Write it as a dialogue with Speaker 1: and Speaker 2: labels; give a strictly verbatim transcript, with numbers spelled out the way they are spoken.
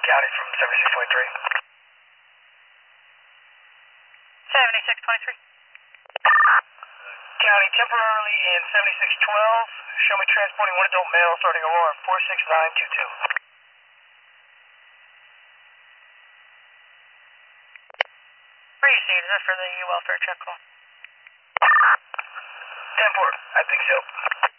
Speaker 1: County from seventy-six twenty-three.
Speaker 2: seventy-six twenty-three.
Speaker 1: County, temporarily in seventy-six twelve. Show me transporting one adult male starting alarm four six nine two two.
Speaker 2: Where you see, is that for the welfare check call?
Speaker 1: ten four, I think so.